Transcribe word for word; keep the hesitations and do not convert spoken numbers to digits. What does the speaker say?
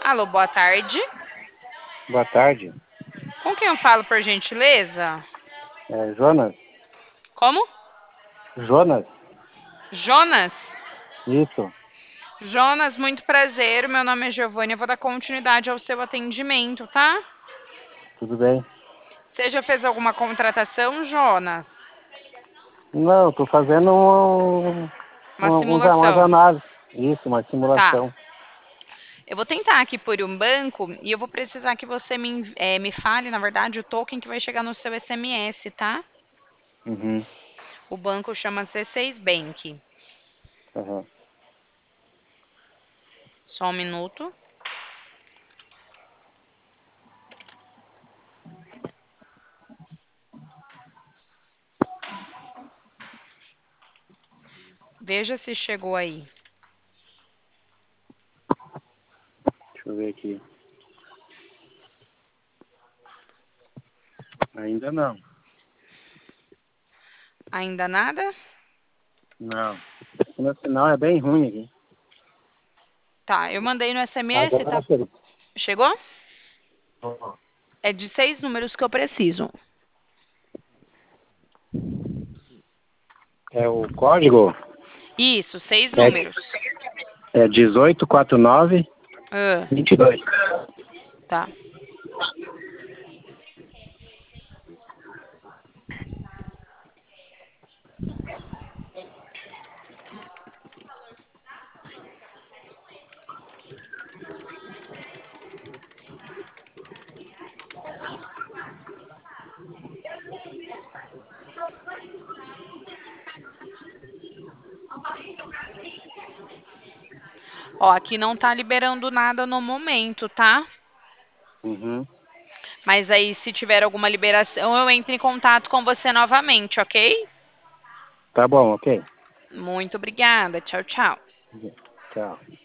Alô, boa tarde. Boa tarde. Com quem eu falo, por gentileza? É Jonas? Como? Jonas? Jonas? Isso. Jonas, muito prazer. Meu nome é Giovanni. Eu vou dar continuidade ao seu atendimento, tá? Tudo bem? Você já fez alguma contratação, Jonas? Não, estou fazendo um, Uma um, uns- umas simulação. análises. Isso, uma Tá. simulação. Eu vou tentar aqui por um banco e eu vou precisar que você me, env- eh, me fale, na verdade, o token que vai chegar no seu S M S, tá? Uhum. O banco chama C seis Bank. Uhum. Só um minuto. Veja se chegou aí. Deixa eu ver aqui. Ainda não. Ainda nada? Não. O sinal é bem ruim aqui. Tá, eu mandei no S M S, Agora tá? chegou. Chegou? É de seis números que eu preciso. É o código? Isso, seis números. É, é dezoito quarenta e nove Ah, vinte e dois. tá. Ó, aqui não tá liberando nada no momento, tá? Uhum. Mas aí, se tiver alguma liberação, eu entro em contato com você novamente, ok? Tá bom, ok. Muito obrigada. Tchau, tchau. Tchau.